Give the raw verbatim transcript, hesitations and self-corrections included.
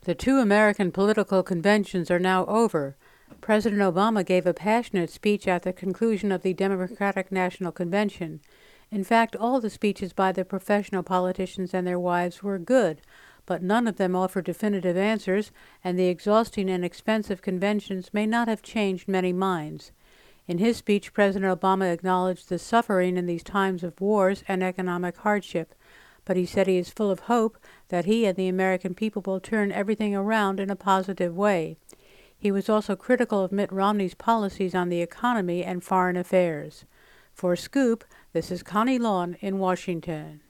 The two American political conventions are now over. President Obama gave a passionate speech at the conclusion of the Democratic National Convention. In fact, all the speeches by the professional politicians and their wives were good, but none of them offered definitive answers, and the exhausting and expensive conventions may not have changed many minds. In his speech, President Obama acknowledged the suffering in these times of wars and economic hardship, but he said he is full of hope that he and the American people will turn everything around in a positive way. He was also critical of Mitt Romney's policies on the economy and foreign affairs. For Scoop, this is Connie Lawn in Washington.